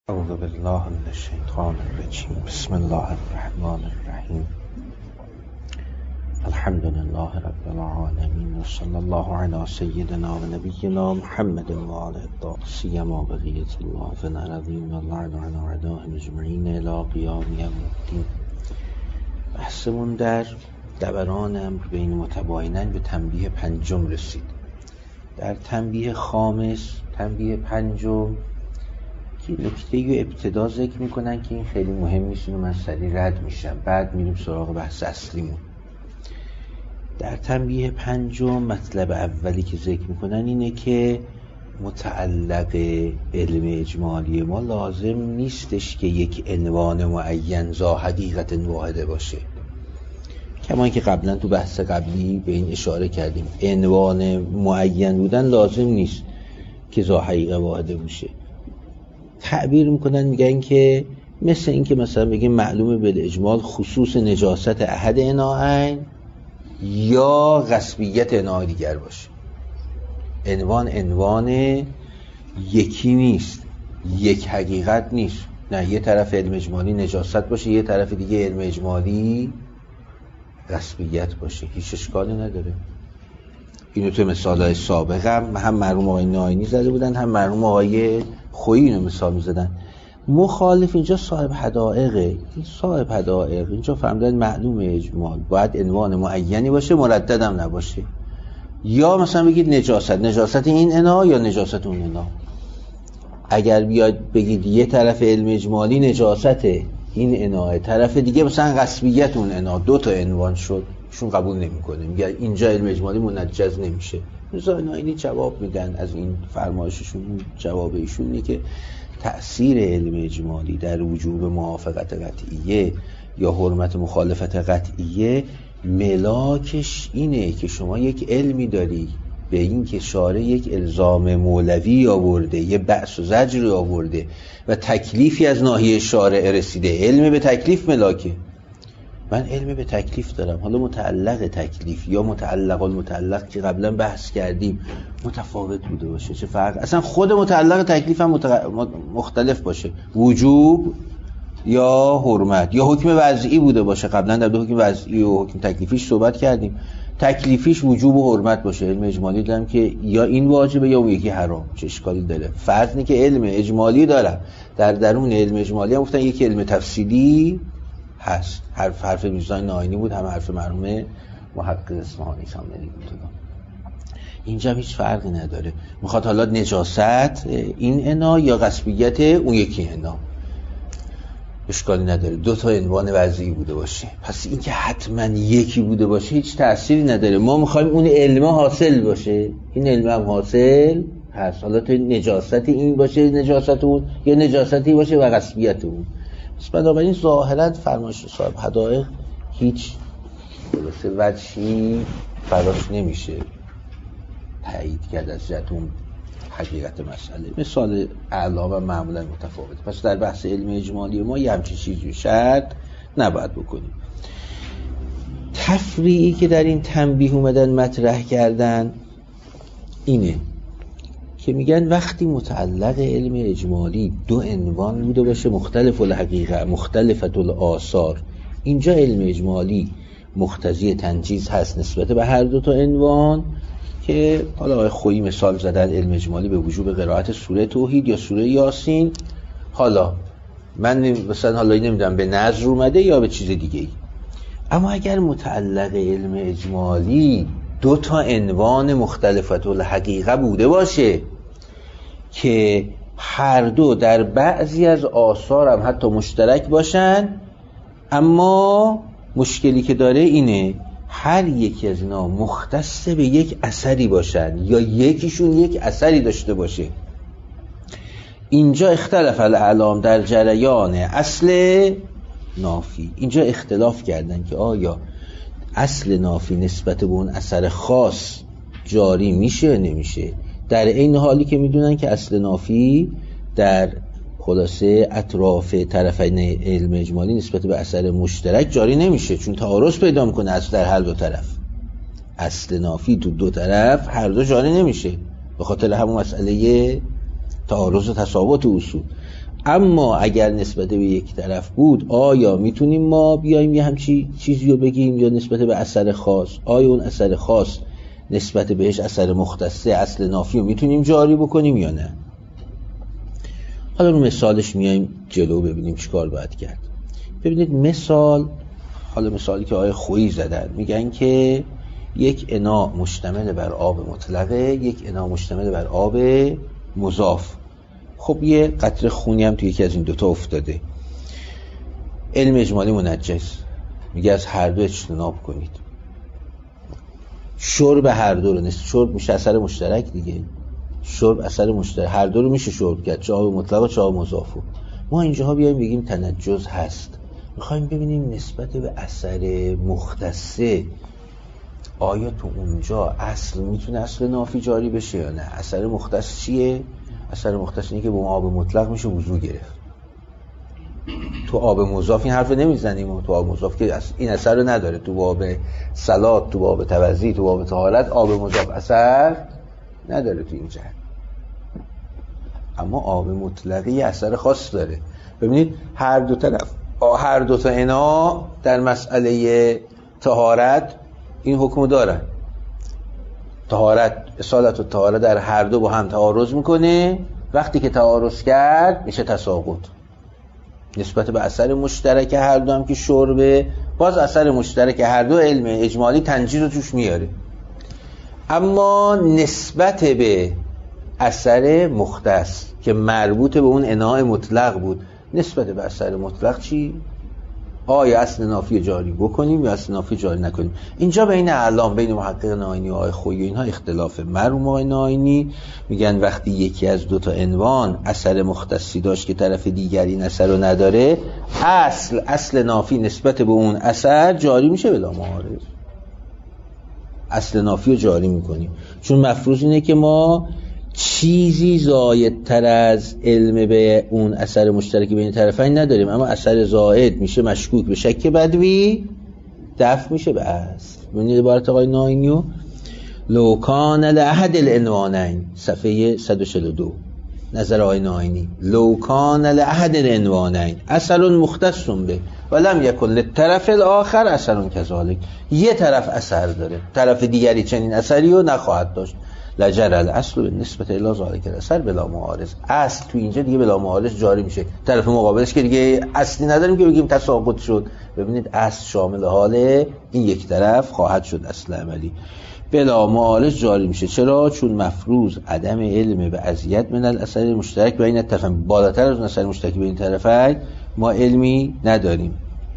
اعوذ بالله من الشیطان الرجیم. بسم الله الرحمن الرحیم. الحمد لله رب العالمین و صلی الله علی سیدنا و نبینا محمد و آله الطاهرین سیما بقیة الله فالعظیم و اللعن علی اعدائهم اجمعین الی قیام یوم الدین. بحثمون در دوران امر بین متباینین به تنبیه پنجم رسید. در تنبیه خامس، تنبیه پنجم، که نکته ابتدا ذکر میکنن که این خیلی مهم نیست، اینو من سریع رد میشم، بعد میریم سراغ بحث اصلیمون. در تنبیه پنجم مطلب اولی که ذکر میکنن اینه که متعلق علم اجمالی ما لازم نیستش که یک عنوان معین ذا حقیقت واحده باشه، کما اینکه قبلا تو بحث قبلی به این اشاره کردیم. عنوان معین بودن لازم نیست که ذا حقیقت واحده باشه. تعبیر میکنن، میگن که مثل این که مثلا بگیم معلومه بالاجمال خصوص نجاست احد اناءین یا غصبیت اناء دیگر باشه. عنوان یکی نیست، یک حقیقت نیست. نه، یه طرف علم اجمالی نجاست باشه، یه طرف دیگه علم اجمالی غصبیت باشه، هیچ اشکالی نداره. اینو تو مثالهای سابق هم مرحوم آقای ناینی زده بودن، هم مرحوم آقای خویی اینو مثال میزدن. مخالف اینجا صاحب حدائقه. این صاحب حدائق اینجا فهمیدن معلوم اجمال باید عنوان معینی باشه، مرددم نباشه. یا مثلا بگید نجاست این انا یا نجاست اون انا. اگر بیاد بگید یه طرف علم اجمالی نجاست این انا، طرف دیگه مثلا غصبیت اون انا، دو تا عنوان شد، شون قبول نمیکنه، میگه اینجا علم اجمالی منجز نمیشه. ناینی جواب میدن از این فرمایششون. جواب ایشون اینه که تأثیر علم اجمالی در وجوب موافقت قطعیه یا حرمت مخالفت قطعیه ملاکش اینه که شما یک علمی داری به این که شارع یک الزام مولوی آورده، یه بأس و زجر آورده و تکلیفی از ناحیه شارع رسیده. علم به تکلیف ملاکه. من علم به تکلیف دارم، حالا متعلق تکلیف یا متعلق المتعلق که قبلا بحث کردیم متفاوت بوده باشه، چه فرق؟ اصلا خود متعلق تکلیف هم مختلف باشه، وجوب یا حرمت یا حکم وضعی بوده باشه. قبلا در دو حکم وضعی و حکم تکلیفیش صحبت کردیم. تکلیفیش وجوب و حرمت باشه، علم اجمالی دارم که یا این واجبه یا اون یکی حرام، چه اشکالی داره؟ فرض اینه که علم اجمالی دارم، در درون علم اجمالی هم گفتن یک علم تفصیلی هست. حرف میرزا ناینی بود، هم حرف مرحوم محقق اصفهانی سامنی بود. اینجا هیچ فرقی نداره، میخواد حالا نجاست این انا یا غصبیت اون یکی انا، اشکالی نداره، دو تا عنوان وضعی بوده باشه. پس این که حتما یکی بوده باشه هیچ تأثیری نداره. ما میخوایم اون علم حاصل باشه، این علم هم حاصل هست. حالا تو نجاست این باشه نجاست اون، یا نجاستی باشه و غصبیت اون. پس بنابراین ظاهرا فرمایش صاحب حدائق هیچ وجهی براش نمیشه تایید کرد از جهت اون حقیقت مسئله. مثال اعلا و معمولا متفاوته. پس در بحث علم اجمالی ما یه همچین چیزی شرط نباید بکنیم. تفریعی که در این تنبیه اومدن مطرح کردن اینه که میگن وقتی متعلق علم اجمالی دو عنوان بوده باشه مختلف الحقیقه مختلفت الآثار، اینجا علم اجمالی مقتضی تنجیز هست نسبت به هر دو تا عنوان. که حالا آقای خویی مثال زدن علم اجمالی به وجوب قرائت سوره توحید یا سوره یاسین. حالا من مثلا حالا نمیدونم به نظر اومده یا به چیز دیگه ای. اما اگر متعلق علم اجمالی دو تا عنوان مختلفت الحقیقه بوده باشه که هر دو در بعضی از آثار هم حتی مشترک باشن، اما مشکلی که داره اینه هر یکی از اینا مختص به یک اثری باشن یا یکیشون یک اثری داشته باشه. اینجا اختلاف الاعلام در جریان اصل نافی. اینجا اختلاف کردن که آیا اصل نافی نسبت به اون اثر خاص جاری میشه نمیشه، در این حالی که میدونن که اصل نافی در خلاصه اطراف طرفین علم اجمالی نسبت به اثر مشترک جاری نمیشه، چون تعارض پیدا میکنه اصل در هر دو طرف. اصل نافی تو دو طرف هر دو جاری نمیشه به خاطر همون مسئله تعارض و تساوت اصول. اما اگر نسبت به یک طرف بود، آیا میتونیم ما بیایم یه همچی چیزی رو بگیم یا نسبت به اثر خاص؟ آیا اون اثر خاص نسبت بهش اثر مختصه اصل نافی رو میتونیم جاری بکنیم یا نه؟ حالا رو مثالش میایم جلو ببینیم چیکار باید کرد. ببینید مثال، حالا مثالی که آقای خویی زدن، میگن که یک انا مشتمل بر آب مطلقه، یک انا مشتمل بر آب مضاف. خب یه قطره خونی هم توی یکی از این دوتا افتاده. علم اجمالی منجز میگه از هر دو اجتناب کنید. شرب هر دو رو، شرب میشه اثر مشترک دیگه، شرب اثر مشترک، هر دو رو میشه شرب کرد، چه آب مطلق و چه آب مضاف. ما اینجاها بیایم بگیم تنجز هست، میخوایم ببینیم نسبت به اثر مختصه آیا تو اونجا اصل میتونه اصل نافی جاری بشه یا نه. اثر مختص چیه؟ اثر مختص اینه که با آب مطلق میشه وضو گرفت. تو آب مضاف این حرف نمیزنیم، تو آب مضاف که این اثر رو نداره. تو باب صلات، تو باب توضیح، تو باب طهارت آب مضاف اثر نداره تو این جهت. اما آب مطلقی اثر خاص داره. ببینید هر دو طرف، هر دو تا انا در مسئله طهارت این حکم دارن. طهارت، اصالت و طهارت در هر دو با هم تعارض میکنه. وقتی که تعارض کرد میشه تساقط. نسبت به اثر مشترک هر دو هم که شربه، باز اثر مشترک هر دو علم اجمالی تنجیز رو توش میاره. اما نسبت به اثر مختص که مربوط به اون اناء مطلق بود، نسبت به اثر مطلق چی؟ آیا اصل نافی جاری بکنیم یا اصل نافی جاری نکنیم؟ اینجا بین اعلام، بین محقق نائینی و آقای خویی اینها اختلافه. مرحوم آقای نائینی میگن وقتی یکی از دو تا عنوان اثر مختصی داشت که طرف دیگری این اثر رو نداره، اصل نافی نسبت به اون اثر جاری میشه بلا معارض. اصل نافی رو جاری میکنیم، چون مفروض اینه که ما چیزی زایدتر از علم به اون اثر مشترکی بین طرفین نداریم. اما اثر زائد میشه مشکوک به شک بدوی، دفع میشه به اصل. ببینید عبارت آقای نائینیو، لو کان لاحد العنوانین، صفحه 142، نظر آقای نائینی، لو کان لاحد العنوانین اثر مختص به ولم یکن للطرف الاخر اثر کذالک، یه طرف اثر داره، طرف دیگری چنین اثری رو نخواهد داشت، لجر الاصل به نسبت الی ذالک الاثر بلا معارض. اصل تو اینجا دیگه بلا معارض جاری میشه. طرف مقابلش که دیگه اصلی نداریم که بگیم تساقط شد. ببینید اصل شامل حال این یک طرف خواهد شد، اصل عملی بلا معارض جاری میشه. چرا؟ چون مفروض عدم علم به اذیت من الاثر مشترک بین الطرفین، بالاتر از اثر مشترک بین طرفین ما علمی نداریم.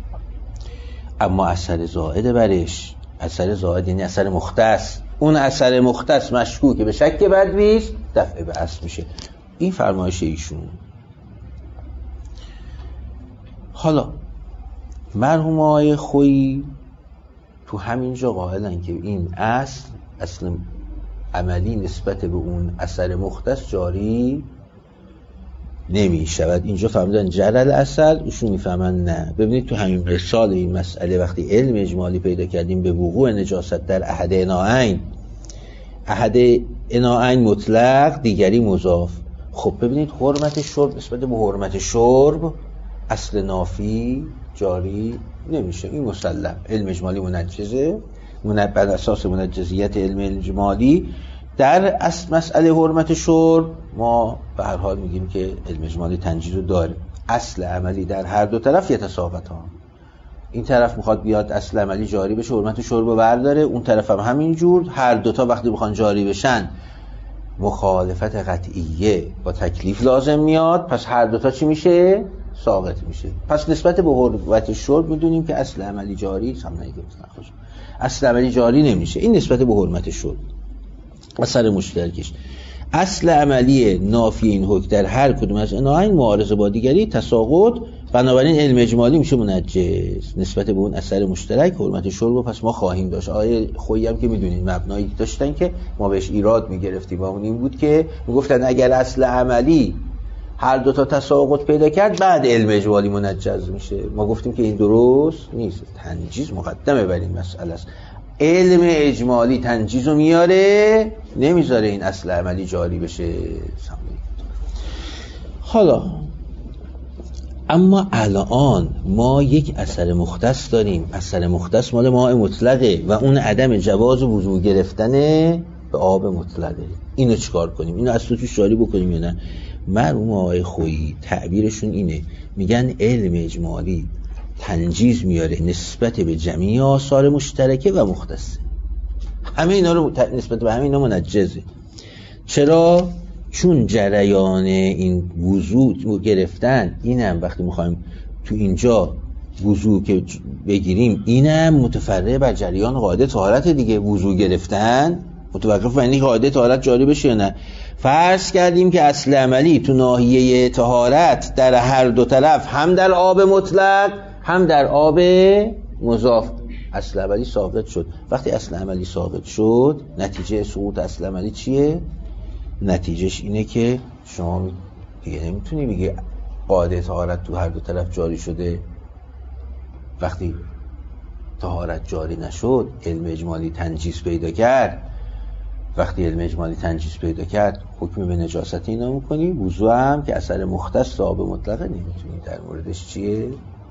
اما اثر زائد برش، اثر زائد یعنی اثر مختص، اون اثر مختص مشکوک به شک بدویست، دفع به اصل میشه. این فرمایش ایشون. حالا مرحوم آقای خویی تو همینجا قائلن که این اصل عملی نسبت به اون اثر مختص جاری نمی شود. اینجا فهمیدن جرل اصل، ایشون میفهمن نه. ببینید تو همین مثال این مسئله وقتی علم اجمالی پیدا کردیم به وقوع نجاست در احد اناعین، احد اناعین مطلق دیگری مضاف، خب ببینید حرمت شرب نسبت به حرمت شرب اصل نافی جاری نمیشه. این مسلم علم اجمالی منجزه، بر اساس منجزیت علم اجمالی در مسئله حرمت شرب ما به هر حال میگیم که علم اجمالی تنجیز رو داره. اصل عملی در هر دو طرف یتساوت ها. این طرف میخواد بیاد اصل عملی جاری بشه، حرمت شرب رو برداره، اون طرف هم همینجور. هر دوتا وقتی بخوان جاری بشن مخالفت قطعیه با تکلیف لازم میاد، پس هر دوتا چی میشه؟ ساقط میشه. پس نسبت به حرمت شرب میدونیم که اصل عملی جاری اصل عملی جاری نمیشه. این نسبت به حرمت شرب اثر مشترکش. اصل عملی نافی این حکم در هر کدوم از انواع معارضه با دیگری تساقط، بنابراین علم اجمالی میشه منجز نسبت به اون اثر مشترک حرمت شرب. پس ما خواهیم داشت. آقای خویی هم که میدونید مبنایی داشتن که ما بهش ایراد میگرفتیم و اون این بود که میگفتن اگر اصل عملی هر دو تا تساقط پیدا کرد بعد علم اجمالی منجز میشه. ما گفتیم که این درست نیست، تنجیز مقدمه بر این مسئله است. علم اجمالی تنجیزو میاره، نمیذاره این اصل عملی جاری بشه. حالا اما الان ما یک اثر مختص داریم، اثر مختص مال ماء مطلقه و اون عدم جواز وضو گرفتن به آب مطلقه. اینو چیکار کنیم؟ اینو از توش جاری بکنیم یا نه؟ مرحوم آقای خویی تعبیرشون اینه، میگن علم اجمالی تنجیز میاره نسبت به جمعی آثار مشترکه و مختصه. همه اینا رو نسبت به همه اینا منجزه. چرا؟ چون جریان این وضو گرفتن، اینم وقتی میخوایم تو اینجا وضو که بگیریم، اینم متفرع بر جریان قاعده طهارت دیگه. وضو گرفتن متوقف بر اینکه قاعده طهارت جاری بشه یا نه. فرض کردیم که اصل عملی تو ناحیه طهارت در هر دو طرف، هم در آب مطلق هم در آب مضاف، اصل عملی ثابت شد. وقتی اصل عملی ثابت شد، نتیجه سقوط اصل عملی چیه؟ نتیجهش اینه که شما دیگه نمیتونی بگی قاعده طهارت تو هر دو طرف جاری شده. وقتی طهارت جاری نشد، علم اجمالی تنجیز پیدا کرد. وقتی علم اجمالی تنجیز پیدا کرد، حکم به نجاست اینا میکنی. وضو هم که اثر مختص آب مطلقه، نمیتونی در موردش چیه؟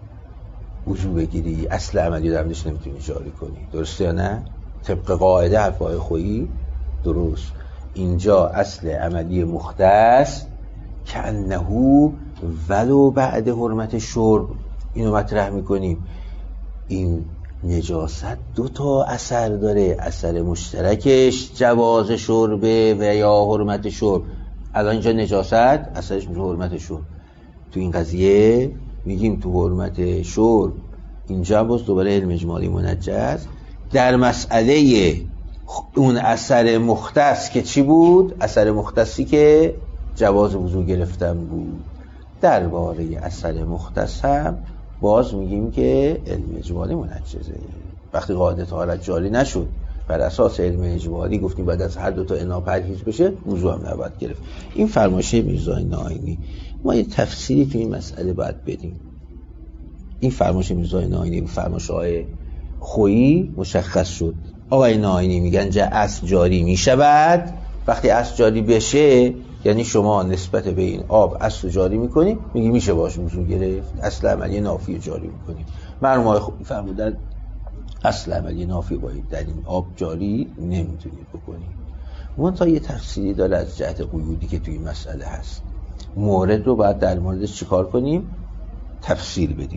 وضو بگیری. اصل عملی در موردش نمیتونی جاری کنی. درسته یا نه؟ طبق قاعده حرفای خویی درست. اینجا اصل عملی مختص کأنه ولو بعد حرمت شرب، اینو مطرح میکنیم. این نجاست دو تا اثر داره، اثر مشترکش جواز شربه و یا حرمت شرب. الان اینجا نجاست اثرش میشه حرمت شرب. تو این قضیه میگیم تو حرمت شرب، اینجا باز دوباره علم اجمالی منجز در مسئله اون اثر مختص که چی بود؟ اثر مختصی که جواز وضو گرفتن بود. درباره اثر مختص هم باز میگیم که علم اجمالی منجزه. وقتی قاعده طهارت جاری نشد، بر اساس علم اجمالی گفتیم بعد از هر دو تا انا پرهیز بشه، وضو هم نباید گرفت. این فرمایش میرزای ناینی. ما یه تفسیری تو این مسئله باید بدیم. این فرمایش میرزای ناینی و فرمایش آقای خویی مشخص شد. آقای ناینی میگن اصل جاری میشود. وقتی اصل جاری بشه، یعنی شما نسبت به این آب اصل جاری میکنی، میگی میشه باش وضو گرفت. اصل عملی نافی جاری میکنی. مرحوم آقای خویی فرمودن اصل عملی نافی باید در این آب جاری نمیتونید بکنی. منتها یه تفسیری داره از جهت قیودی که توی این مسئله هست. مورد رو باید در موردش چیکار کنیم؟ تفصیل بدیم.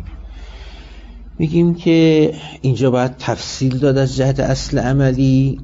میگیم که اینجا باید تفصیل داد از جهت اصل عملی.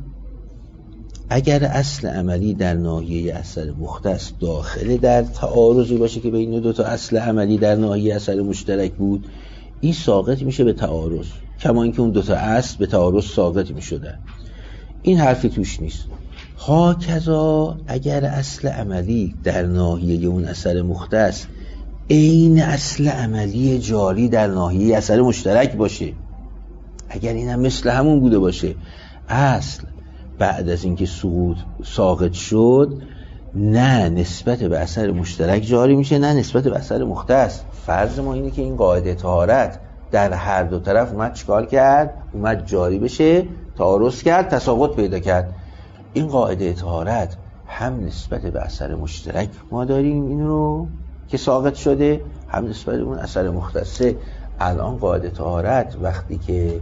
اگر اصل عملی در ناحیه اثر مختص داخل در تعارضی باشه که بین دو تا اصل عملی در ناحیه اثر مشترک بود، این ساقط میشه به تعارض، کما اینکه اون دو تا اصل به تعارض ساقط میشدن. این حرفی توش نیست. هاکذا اگر اصل عملی در ناحیه اون اثر مختص عین اصل عملی جاری در ناحیه اثر مشترک باشه، اگر این هم مثل همون بوده باشه، اصل بعد از اینکه سقوط ساقط شد، نه نسبت به اثر مشترک جاری میشه نه نسبت به اثر مختص. فرض ما اینه که این قاعده طهارت در هر دو طرف اومد چیکار کرد؟ اومد جاری بشه، تعارض کرد، تساقط پیدا کرد. این قاعده طهارت هم نسبت به اثر مشترک ما داریم این رو که ساقط شده، هم نسبت به اون اثر مختصه. الان قاعده طهارت وقتی که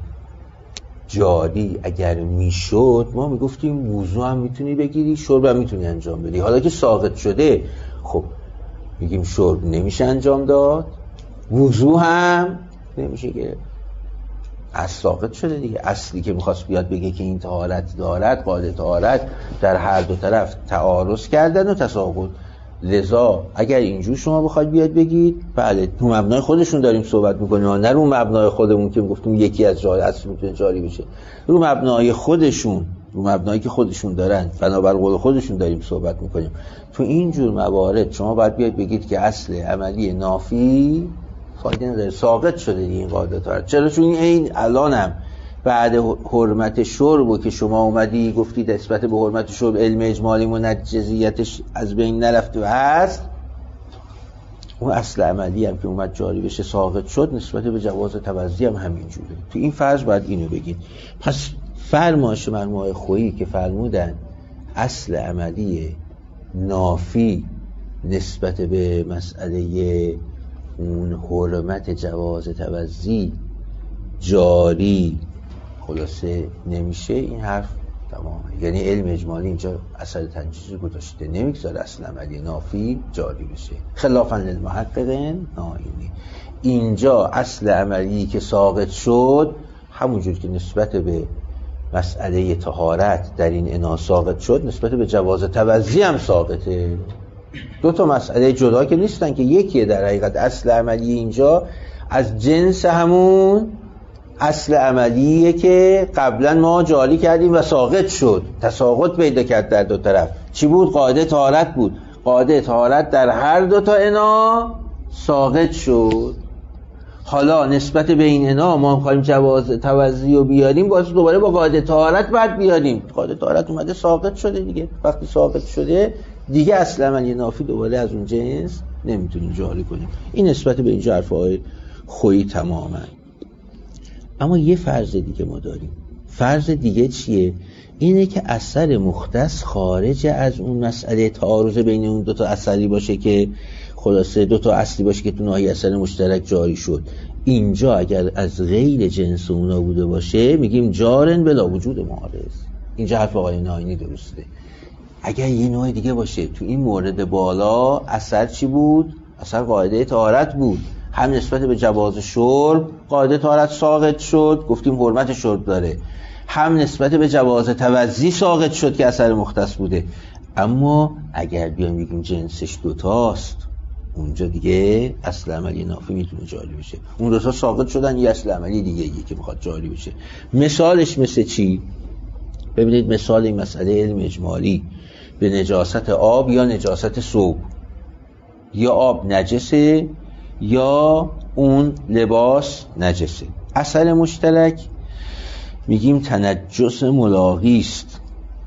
جاری اگر میشد، ما میگفتیم وضو هم میتونی بگیری، شرب هم میتونی انجام بدی. حالا که ساقط شده، خب میگیم شرب نمیشه انجام داد، وضو هم نمیشه که اصل ساقط شده دیگه. اصلی که میخواست بیاد بگه که این طهارت دارد، قاعده طهارت در هر دو طرف تعارض کردن و تساقط. لذا اگر اینجور شما بخواید بیاد بگید، بله رو مبنای خودشون داریم صحبت میکنیم، نه رو مبنای خودمون که گفتیم یکی از جای اصل میتونه جاری بشه. رو مبنای خودشون، رو مبنایی که خودشون دارن، بنابر قول خودشون داریم صحبت میکنیم. تو اینجور موارد شما باید بیاد بگید که اصل عملی نافی فایده نداره، ساقط شده این قاعده طهارت. چرا؟ چون این الانم بعد حرمت شرب که شما اومدی گفتی نسبت به حرمت شرب علم اجمالی منجزیتش از بین نرفته و هست، اون اصل عملی هم که اومد جاری بشه ساقط شد، نسبت به جواز توزیع هم همینجوره. تو این فرض باید اینو بگید. پس فرمایش مرحوم خویی که فرمودن اصل عملی نافی نسبت به مسئله اون حرمت جواز توزی جاری خلاصه نمیشه، این حرف تمامه. یعنی علم اجمالی اینجا اثر تنجیزی گذاشته، نمیگذاره اصل عملی نافی جاری بشه. خلافاً للمحققین ناینی، اینجا اصل عملی که ساقط شد همونجور که نسبت به مسئله طهارت در این انا ساقط شد، نسبت به جواز توزی هم ساقطه. دو تا مسئله جدا که نیستن که یکیه در حقیقت اصل عملی اینجا از جنس همون اصل عملیه که قبلا ما جاری کردیم و ساقط شد، تساقط پیدا کرد در دو طرف. چی بود؟ قاعده طهارت بود. قاعده طهارت در هر دو تا انا ساقط شد. حالا نسبت به این انا ما می‌خوایم جواز توزی رو بیاریم، باز دوباره با قاعده طهارت بعد بیاریم. قاعده طهارت اومده ساقط شده دیگه. وقتی ساقط شده دیگه اصل عملی نافی دوباره از اون جنس نمیتونیم جاری کنیم. این نسبت به اینجا حرفای خویی تماما. اما یه فرض دیگه ما داریم. فرض دیگه چیه؟ اینه که اثر مختص خارج از اون مسئله تعارض بین اون دوتا اصلی باشه که خلاصه دوتا اصلی باشه که تو ناحیه اثر مشترک جاری شد. اینجا اگر از غیر جنس اونا بوده باشه میگیم جارن بلا وجود معارض. اینجا حرف آقای ناینی درسته. اگر یه نوع دیگه باشه، تو این مورد بالا اثر چی بود؟ اثر قاعده طهارت بود. هم نسبت به جواز شرب قاعده طهارت ساقط شد، گفتیم حرمت شرب داره. هم نسبت به جواز توزی ساقط شد که اثر مختص بوده. اما اگر بیان بگیم جنسش دوتاست، اونجا دیگه اصل عملی نافی میتونه جاری بشه. اون دوتا ساقط شدن، یه اصل عملی دیگه یکی که میخواد جاری بشه. مثالش مثل چی؟ ببینید مثال این مسئله علم اجمالی به نجاست آب یا نجاست ثوب. یا آب نجسه یا اون لباس نجسه. اثر مشترک میگیم تنجس ملاقی است،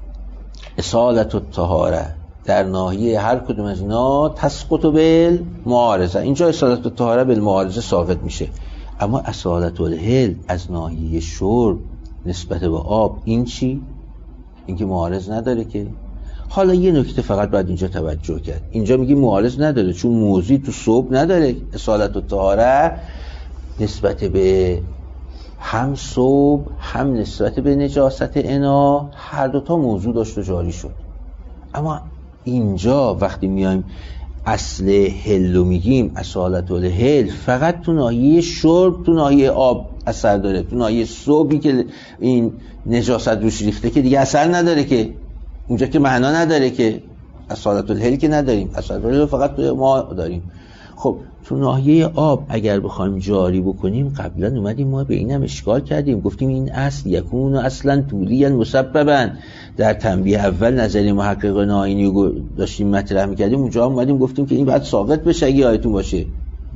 اصالت الطهاره، در ناحیه هر کدوم از اینا تسقط بالمعارضه. اینجا اصالت الطهاره بالمعارضه ساقط میشه. اما اصالت الحل از ناحیه شرب نسبت به آب، این چی؟ این که معارض نداره که. حالا یه نکته فقط باید اینجا توجه کرد. اینجا میگیم معارض نداره چون موضوعی تو ثوب نداره. اصالت الطهاره نسبت به هم ثوب هم نسبت به نجاست انا هر دوتا موضوع داشت و جاری شد. اما اینجا وقتی میایم اصل حلو میگیم اصالت الحل فقط تو ناحیه شرب، تو ناحیه آب اثر داره. تو ناحیه ثوبی که این نجاست روش ریخته که دیگه اثر نداره که، اونجا که معنا نداره که. اصالت الحل که نداریم، اصالت الحل فقط تو ما داریم. خب تو ناحیه آب اگر بخوایم جاری بکنیم، قبلا اومدیم ما به اینم اشکال کردیم، گفتیم این اصل یکون اصلا طولی مسببا. در تنبیه اول نظریه محقق ناینی رو داشتیم مطرح می‌کردیم، اونجا اومدیم گفتیم که این باید ساقط بشه اگه یادتون باشه.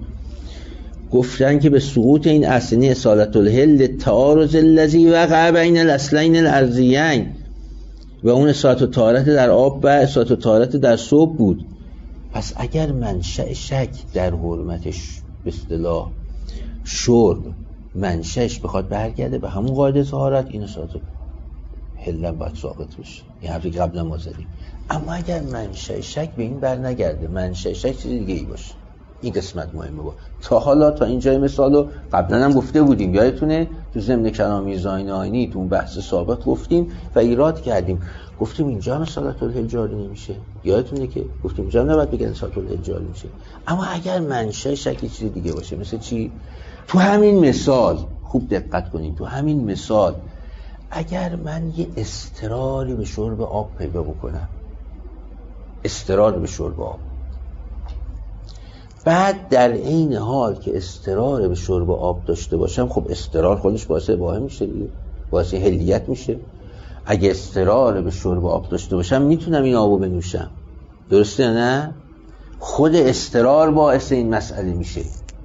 گفتن که به سقوط این اصلی اصالت الحل تعارض الذی وقع بین الاصلین الارضیین، و اون اصالت الطهارت در آب و اصالت الطهارت در ثوب بود. پس اگر منشأ شک در حرمتش به اصطلاح شرب منشأش بخواد برگرده به همون قاعده طهارت، این اصالت حل باید ساقط بشه. این حرفی که قبلا ما زدیم. اما اگر منشأ شک به این بر نگرده، منشأ شک چیز دیگه ای باشه، این قسمت مهمه. با تا حالا تا اینجای مثالو قبلا هم گفته بودیم، یادتونه تو ضمن کلام میرزا ناینی تو اون بحث سابق گفتیم و ایراد کردیم، گفتیم اینجا هم اصالت الحل جاری نمیشه. یادتونه که گفتیم اینجا هم نباید بگن اصالت الحل جاری میشه. اما اگر منشأ شک چیز دیگه باشه، مثل چی؟ تو همین مثال خوب دقت کنید، تو همین مثال اگر من یه اضطراری به شرب آب پیدا بکنم، اضطرار به شرب آب، بعد در این حال که اضطرار به شرب آب داشته باشم، خب اضطرار خودش باعث اباحه میشه دیگه، باعث حلیت میشه. اگه اضطرار به شرب آب داشته باشم میتونم این آبو بنوشم، درسته نه؟ خود اضطرار باعث این مسئله میشه.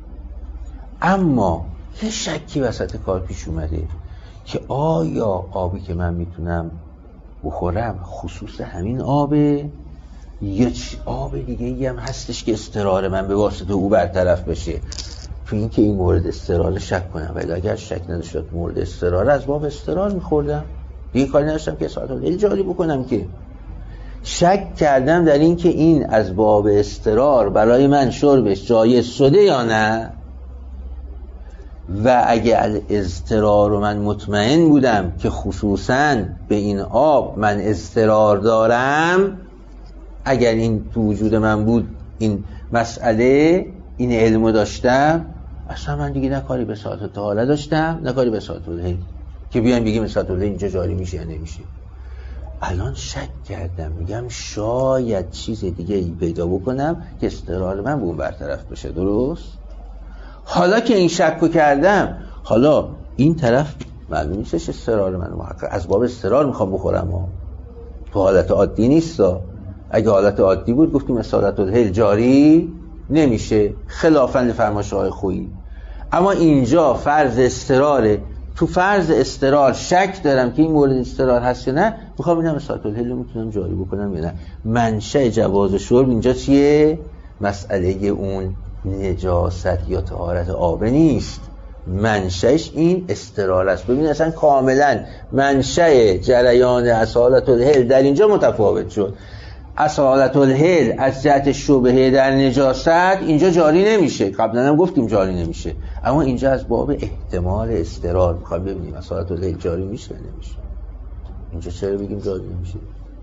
اما یه شکی وسط کار پیش اومده که آیا آبی که من میتونم بخورم خصوص همین آبه یا آب دیگه ای هم هستش که اضطرار من به واسطه او برطرف بشه؟ تو این که این مورد اضطرار شک کنم، ولی اگر شک نداشت مورد اضطرار از باب اضطرار میخوردم دیگه کاری نداشتم که اصالت الحل جاری بکنم که. شک کردم در این که این از باب اضطرار برای من شربش جایز شده یا نه، و اگه اضطرار رو من مطمئن بودم که خصوصاً به این آب من اضطرار دارم، اگر این تو وجود من بود این مسئله، این علمو داشتم، اصلا من دیگه نه کاری به ساعت طهارت داشتم نه کاری به ساعت الحیل که بیایم بگیم ساعت الحیل اینجا جاری میشه یا نمیشه. الان شک کردم، میگم شاید چیز دیگه ای پیدا بکنم که اضطرار من به اون برطرف بشه. درست؟ حالا که این شکو کردم، حالا این طرف معلوم نیستش اضطرار من محقق از باب اضطرار میخوام بخورم تو حالت عادی نیستا. اگه حالت عادی بود گفتیم ساعت الحیل جاری نمیشه خلافاً لفرمایش‌های خویی. اما اینجا فرض اضطراره، تو فرض اضطرار شک دارم که این مورد اضطرار هست یا نه، میخوام ببینم ساعت الحیل رو میتونم جاری بکنم یا نه. منشأ جواز شرب اینجا چیه؟ مسئله اون نجاست یا طهارت آب نیست، منشأش این اضطرار است. ببین اصلا کاملا منشأ جریان اصالت الحیل در اینجا متفاوت شد. اصالت الحیل از جهت شبهه در نجاست اینجا جاری نمیشه، قبلا هم گفتیم جاری نمیشه، اما اینجا از باب احتمال اضطرار میخوایم ببینیم اصالت الحیل جاری میشه نمیشه. اینجا چرا بگیم جاری نمیشه؟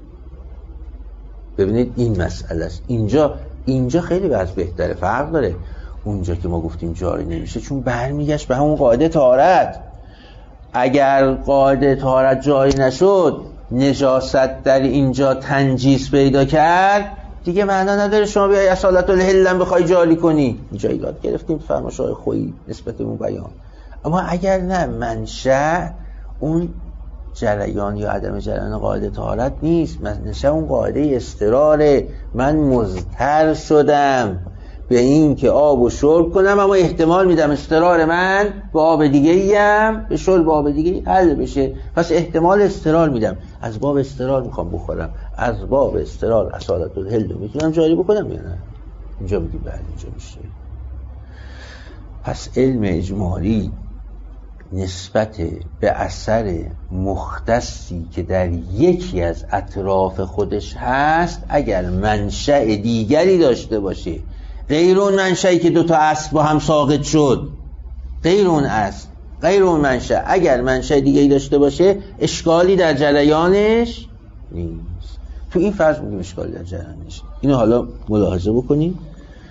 ببینید این مسئله است. اینجا خیلی وضع بهتره، فرق داره. اونجا که ما گفتیم جاری نمیشه چون برمیگشت به همون قاعده طهارت. اگر قاعده طهارت جاری نشد، نجاست در اینجا تنجیس پیدا کرد، دیگه معنا نداره شما بیای اصالت الحیل هم بخوای جاری کنی. اینجا یاد گرفتیم فرمایش‌های خویی نسبت به اون بیان. اما اگر نه، منشأ اون جریان یا عدم جریان قاعده طهارت نیست، منشأ اون قاعده اضطراره. من مضطر شدم به این که آب رو شرب کنم، اما احتمال میدم اضطرار من به آب دیگه ایم، به شرب آب دیگه حل بشه، پس احتمال اضطرار میدم. از باب اضطرار میخوام بخورم، از باب اضطرار اصالت الحیل رو میتونم جاری بکنم یا نه؟ اینجا میگیم بعد اینجا میشه. پس علم اجمالی نسبت به اثر مختصی که در یکی از اطراف خودش هست، اگر منشأ دیگری داشته باشه غیر اون منشأی که دوتا اصل با هم ساقط شد، غیر اون اصل، غیر اون منشأ، اگر منشأ دیگری داشته باشه اشکالی در جریانش نیست. تو این فرض میگیم اشکالی در جریانش. اینو حالا ملاحظه بکنیم.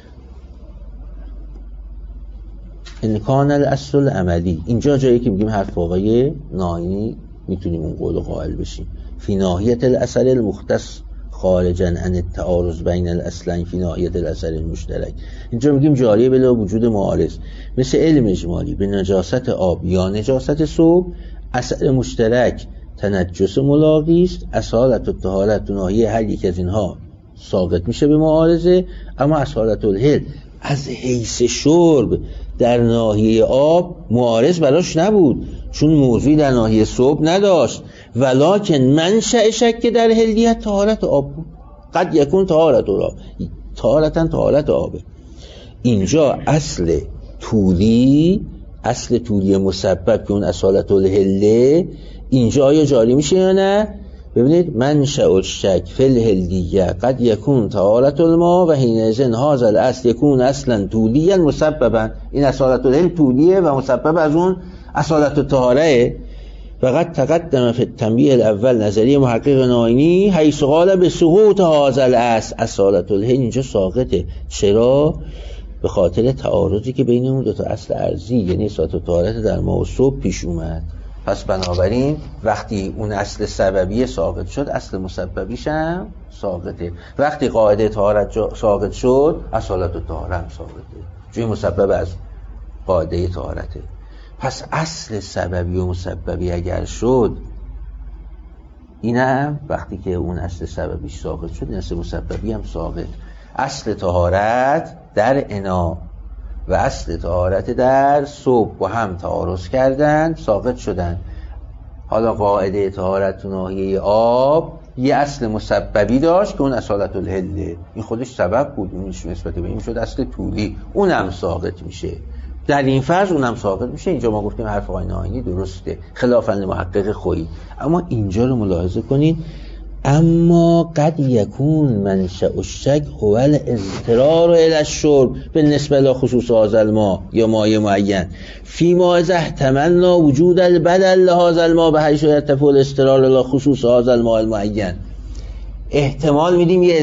انکان الاصل العملی، اینجا جایی که میگیم حرف آقای ناینی میتونیم اون قول قائل بشیم. فی ناحیت الاثر المختص خارجاً عن التعارض بین الاصلین فی ناحیت الاثر المشترک. اینجا میگیم جاریه بلا وجود معارض. مثل علم اجمالی به نجاست آب یا نجاست ثوب، اثر مشترک تنجس ملاقی است، اصالت و طهارت و ناحیه هر یک از اینها ساقط میشه به معارضه. اما اصالت الحیل از حیث شرب در ناحیه آب معارض براش نبود، چون موضوعی در ناحیه ثوب نداشت. ولکن منشأ شک در حلیت طهارت آب بود. قد یکون طهارت آب، طهارت آبه. اینجا اصل طولی مسبب که اون اصالت الحله، اینجا آیا جاری میشه یا نه؟ ببینید منشأ الشک فی الحلیه قد یکون طهارت الماء و حینئذ هذا الاصل یکون اصلا طولیا مسببا. این اصالت الحل طولیه و مسبب از اون اصالت الطهاره. فقط تقدم فی التنبیه الاول نظریه محقق ناینی حیث قال به سقوط هذا الاصل، اصالت الحل اینجا ساقطه. چرا؟ به خاطر تعارضی که بین اون دو تا اصل ارضی یعنی اصالت الطهارت در ماء و ثوب پیش اومد. پس بنابراین وقتی اون اصل سببی ساقط شد، اصل مسببیش هم ساقطه. وقتی قاعده طهارت ساقط شد، اصالت الطهاره هم ساقطه، جوی مسبب از قاعده طهارته. پس اصل سببی و مسببی اگر شد، اینم وقتی که اون اصل سببیش ساقط شد، این اصل مسببی هم ساقط. اصل طهارت در انا و اصل طهارت در ثوب با هم تعارض کردن، ساقط شدن. حالا قاعده طهارت تو ناحیه آب یه اصل مسببی داشت که اون اصالت الحله، این خودش سبب بود، اونش نسبت به این شد اصل طولی، اونم ساقط میشه. در این فرض اونم ساقط میشه. اینجا ما گفتیم حرف آقای ناینی درسته، خلافاً لمحقق خویی. اما اینجا رو ملاحظه کنید، اما قد یکون منشأ الشک هو الاضطرار الی الشرب بالنسبه الی خصوص هذا الماء یا مایع معین فی ما اذا احتملنا وجود البدل لهذا الماء بحیث یرتفع الاضطرار الی خصوص هذا الماء المعین. احتمال میدیم یه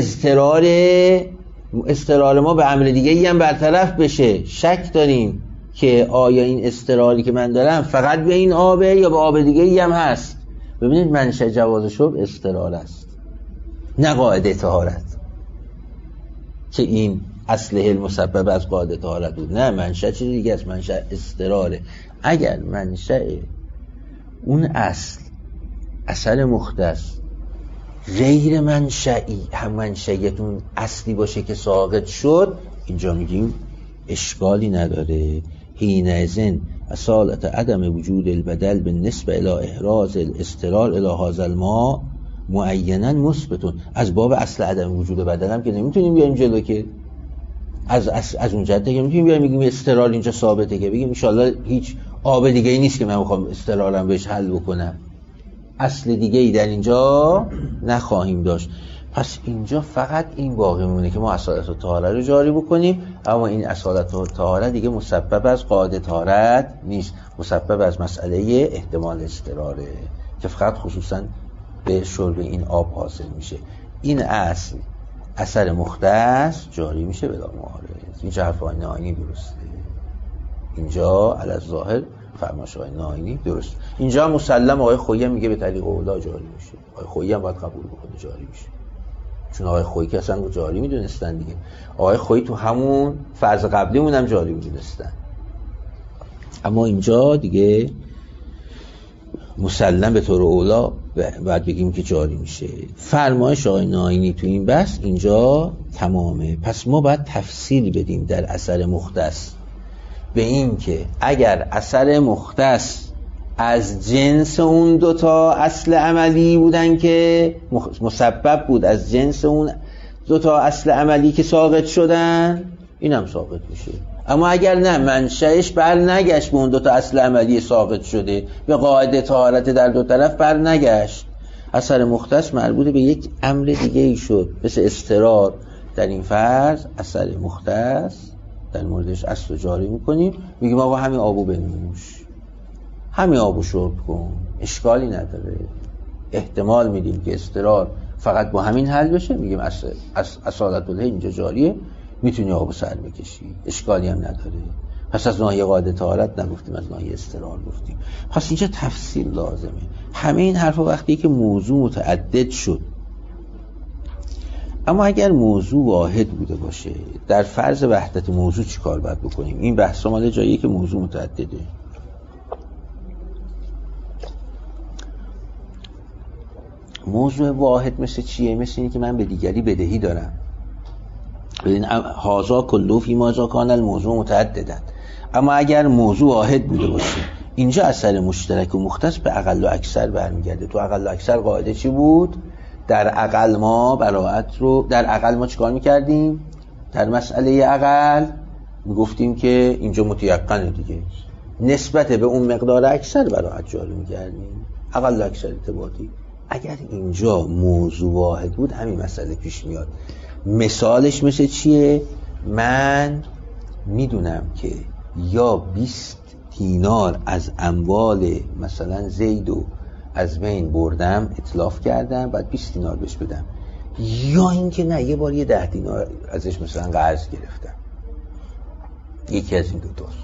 اضطرار ما به امر دیگه ای هم برطرف بشه. شک داریم که آیا این اضطراری که من دارم فقط به این آبه یا به آب دیگه ای هم هست. ببینید منشأ جواز شرب اضطرار است، نه قاعده طهارت که این اصله المسبب از قاعده طهارت بود. نه، منشأ چیز دیگه است، منشأ اضطراره. اگر منشأ اون اثر مختص غیر منشئی هم منشأتون اصلی باشه که ساقط شد، اینجا میگیم اشکالی نداره. حینئذ اصالت عدم وجود البدل بالنسبه الی احراز الاضطرار الی هذا الماء معینا مثبتون. از باب اصل عدم وجود بدل هم که نمیتونیم بیایم جلو، که از اون جهت که میتونیم بیایم بگیم اضطرار اینجا ثابته، که بگیم ان شاءالله هیچ آب دیگه ای نیست که من بخوام اضطرارم بهش حل بکنم، اصل دیگه ای در اینجا نخواهیم داشت. پس اینجا فقط این باقی میمونه که ما اصالت و طهارت رو جاری بکنیم، اما این اصالت و طهارت دیگه مسبب از قاعده طهارت نیست، مسبب از مسئله احتمال اضطراره که فقط خصوصا به شرب این آب حاصل میشه. این اثر مختص جاری میشه بلا معارض. اینجا حرف آقای ناینی درسته، اینجا علی الظاهر فرمایش آقای ناینی درست. اینجا مسلم آقای خویی میگه به طریق اولا جاری میشه. آقای خویی هم باید قبول بکنه جاری میشه، چون آقای خویی که اصلا جاری میدونستن دیگه. آقای خویی تو همون فرض قبلیمون هم جاری میدونستن، اما اینجا دیگه مسلم به طور اولا باید بگیم که جاری میشه. فرمایش آقای ناینی تو این بحث اینجا تمامه. پس ما باید تفصیل بدیم در اثر مختص به این که اگر اثر مختص از جنس اون دوتا اصل عملی بودن که مسبب بود، از جنس اون دوتا اصل عملی که ساقط شدن، این هم ساقط میشه. اما اگر نه، منشأش بر نگشت به اون دوتا اصل عملی ساقط شده، به قاعده طهارت در دو طرف بر نگشت، اثر مختص مربوط به یک امر دیگه ای شد، مثل اضطرار. در این فرض اثر مختص در موردش اصل رو جاری میکنیم، میگیم آقا همین آبو بنوش، همین آبو شرب کن، اشکالی نداره. احتمال میدیم که اضطرار فقط با همین حل بشه، میگیم اصالت الله اینجا جاریه، میتونی آبو سر بکشی، اشکالی هم نداره. پس از ناحیه قاعده طهارت نگفتیم، از ناحیه اضطرار گفتیم. پس اینجا تفصیل لازمه. همه این حرفا وقتی که موضوع متعدد شد، اما اگر موضوع واحد بوده باشه، در فرض وحدت موضوع چی کار باید بکنیم؟ این بحث مال جاییه که موضوع متعدده. موضوع واحد مثل چیه؟ مثل اینه که من به دیگری بدهی دارم. ببین هازا کلو فی ما اذا کان الموضوع متعددا. اما اگر موضوع واحد بوده باشه، اینجا اثر مشترک و مختص به اقل و اکثر برمیگرده. تو اقل و اکثر قاعده چی بود؟ در اقل ما براءت رو، در اقل ما چیکار میکردیم؟ در مسئله اقل میگفتیم که اینجا متیقنه دیگه، نسبت به اون مقدار اکثر براءت جاری میکردیم، اقل و اکثر ارتباطی. اگر اینجا موضوع واحد بود، همین مسئله پیش میاد. مثالش مثل چیه؟ من میدونم که یا 20 دینار از اموال مثلا زیدو از بین بردم، اتلاف کردم، بعد 20 دینار بهش بدم، یا اینکه نه، یه بار یه 10 دینار ازش مثلا قرض گرفتم. یکی از این دوتاست.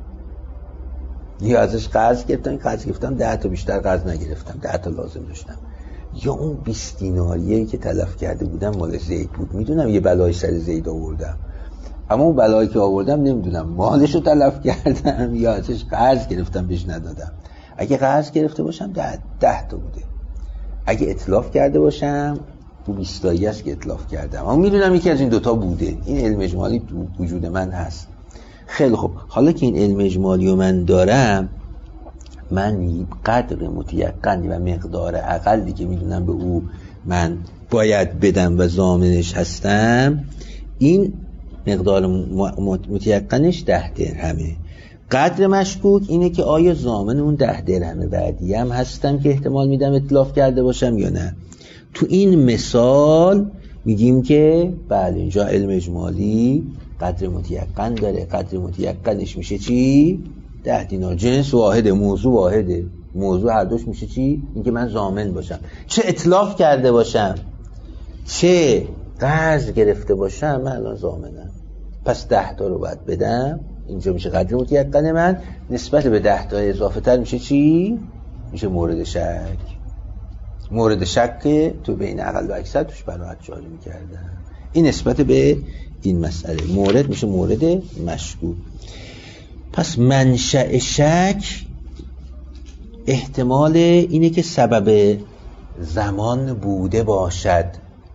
یا ازش قرض گرفتم 10 تا بیشتر قرض نگرفتم، 10 تا لازم داشتم. یا اون 20 دیناریه که تلف کرده بودم مال زید بود، میدونم یه بلای سر زید آوردم، اما اون بلایی که آوردم نمیدونم مالش رو تلف کردم یا ازش قرض گرفتم بهش ندادم. اگه قرض گرفته باشم 10 تا بوده، اگه اتلاف کرده باشم اون 20 تایی است که اتلاف کردم، اما میدونم یکی از این دوتا بوده. این علم اجمالی تو وجود من هست. خیلی خوب، حالا که این علم اجمالی رو من دارم، من قدر متیقنی و مقدار اقلی که میدونم به او من باید بدم و ضامنش هستم، این مقدار متیقنش 10 درهمه. قدر مشکوک اینه که آیا ضامن اون 10 درهم بعدی هم هستم که احتمال میدم اتلاف کرده باشم یا نه. تو این مثال میگیم که بله اینجا علم اجمالی قدر متیقن داره. قدر متیقنش میشه چی؟ 10 دینار. جنس واحده، موضوع واحده، موضوع هر دوش میشه چی؟ اینکه من ضامن باشم، چه اطلاق کرده باشم چه قرض گرفته باشم، من الان ضامنم. پس 10 تا رو باید بدم. اینجا میشه قدر متیقن من. نسبت به 10 تا اضافه تر میشه چی؟ میشه مورد شک. مورد شک که تو بین اقل و اکثر توش براحت جاری میکردن. این نسبت به این مسئله. مورد میشه مورد مشکوک. پس منشأ شک احتمال اینه که سبب زمان بوده باشد.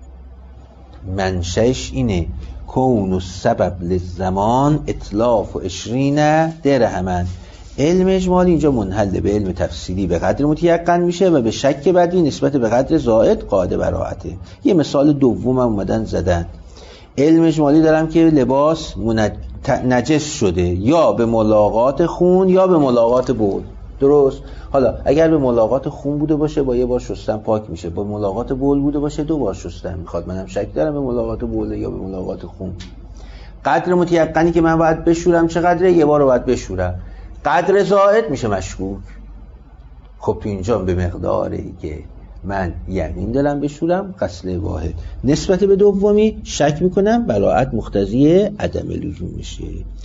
منشأش اینه کون و سبب للزمان اتلاف و 20 درهما. علم اجمالی اینجا منحل به علم تفصیلی به قدر متیقن میشه و به شک بعدی نسبت به قدر زائد قاعده براعته. یه مثال دوم هم اومدن زدن. علم اجمالی دارم که لباس نجس شده یا به ملاقات خون یا به ملاقات بول. درست؟ حالا اگر به ملاقات خون بوده باشه با یه بار شستن پاک میشه، با ملاقات بول بوده باشه 2 بار شستن میخواد. منم شک دارم به ملاقات بول یا به ملاقات خون. قدر متیقنی که من باید بشورم چقدره؟ 1 بار رو باید بشورم. قدر زائد میشه مشکوک. خب تو اینجا به مقداری که من یقین دارم بشورم غسل واحد. نسبت به دومی شک میکنم، براعت مقتضی عدم لزوم میشه.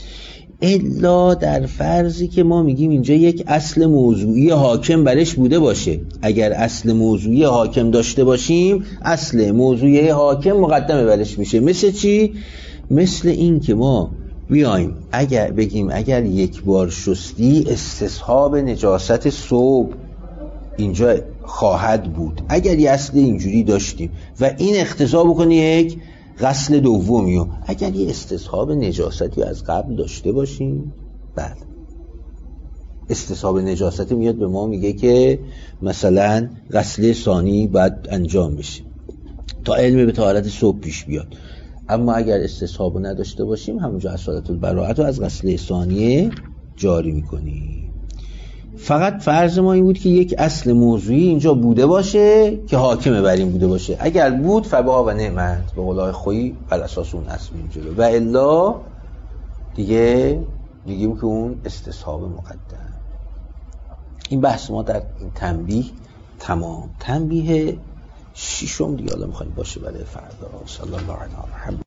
الا در فرضی که ما میگیم اینجا یک اصل موضوعی حاکم برش بوده باشه. اگر اصل موضوعی حاکم داشته باشیم اصل موضوعی حاکم مقدمه برش میشه. مثل چی؟ مثل این که ما بیایم اگر بگیم اگر 1 بار شستی استصحاب نجاست ثوب اینجا خواهد بود. اگر یه اصل اینجوری داشتیم و این اقتضا بکنه یک غسل دومیو، اگر یه استصحاب نجاستی از قبل داشته باشیم، بله استصحاب نجاستی میاد به ما میگه که مثلا غسل ثانی باید انجام بشه تا علم به طهارت ثوب پیش بیاد. اما اگر استصحاب نداشته باشیم همونجا اصالت البراءت رو از غسل ثانیه جاری میکنیم. فقط فرض ما این بود که یک اصل موضوعی اینجا بوده باشه که حاکمه بر این بوده باشه. اگر بود فبها و نعمت، به قول خویی بر اساس اون اصل اینجا، و الا دیگه میگیم که اون استصحاب مقدم. این بحث ما در این تنبیه تمام. تنبیه 6 دیگه حالا میخوایم باشه برای فردا. صلی الله علیه و